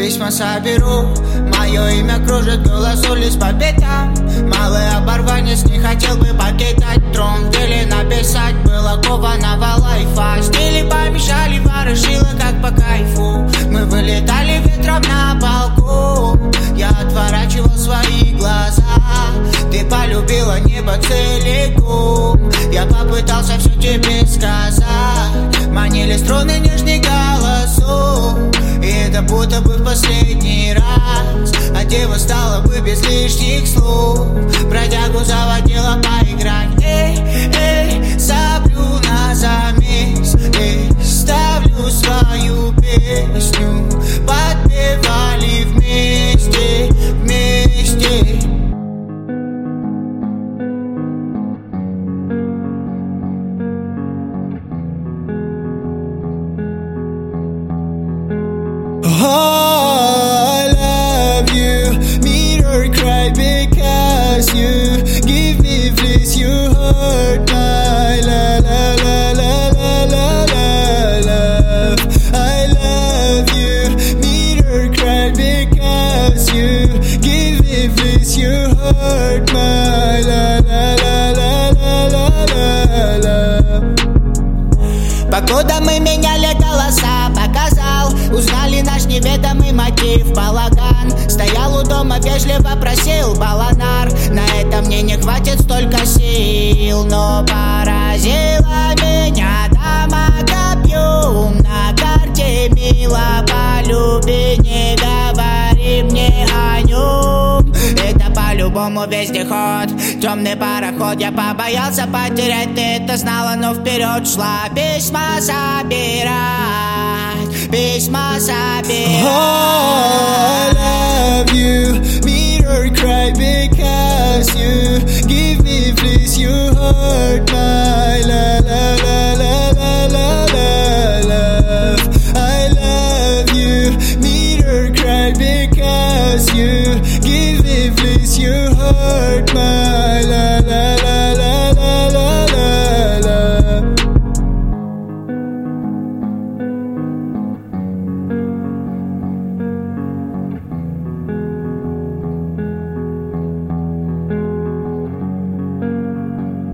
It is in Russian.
письма соберу. Мое имя кружит голос улиц по пятам. Малый оборванец не хотел бы покидать трон. В деле написать было кованого лайфа. Стили помешали, ворошило как по кайфу. Мы вылетали ветром на балкон. Я отворачивал свои глаза. Ты полюбила небо целиком. Я попытался все тебе сказать. Манили струны нежных голосов. И это будто бы в последний раз. А дева стала бы без лишних слов. Бродягу заводила поиграть. Эй, эй, соблю на замес. Эй, ставлю свою песню. Подпевали вместе, вместе. I love you, mirror cry because you give me bliss, you hurt my la la la la la la la love. I love you, mirror cry because you give me bliss, you hurt my la la la la la la la. Покуда мы меняли голоса, показал, узнали наш неведомый мотив. Балаган стоял у дома, вежливо просил баланар. На это мне не хватит столько сил, но поразила меня дама копьем. На карте мило полюби, не говори мне о нем. Это по-любому вездеход, темный пароход. Я побоялся потерять, ты это знала, но вперед шла. Письма собирать, письма собирать. I love you, mirror cry because you give me bliss, you hurt